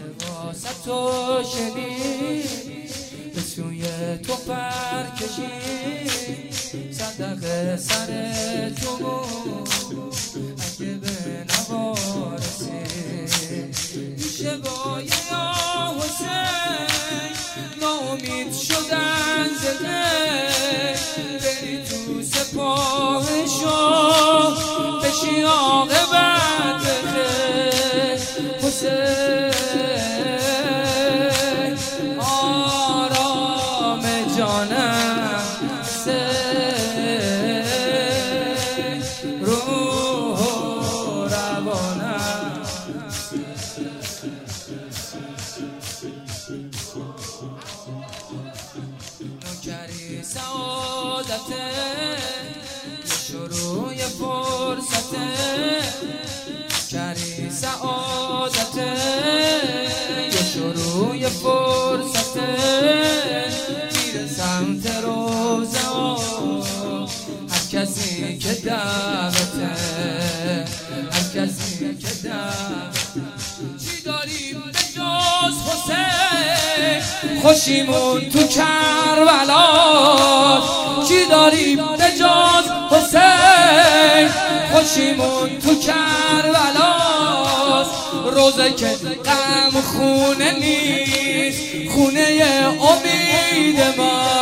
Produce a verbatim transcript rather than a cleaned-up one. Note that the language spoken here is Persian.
قصه واسه تو شنید به سوی تو پر کشید صدقه سر تو بود اگه به نوارسی پیشه بای یا حسین ناامید شدن زده بری تو سپاه شاه بشی عاقبت بخیر حسین آرام جانم حسین روح و روانم نوکری سعادته یه شروع فرصته نوکری سعادته یه شروع فرصته میره سمت روزه هر کسی که دعوته هر کسی که دعوته چی داریم به جز حسین خوشیمون تو کربلا چی داریم به جز حسین خوشیمون تو کربلا روزه که غم خونه نیست خونه امید ما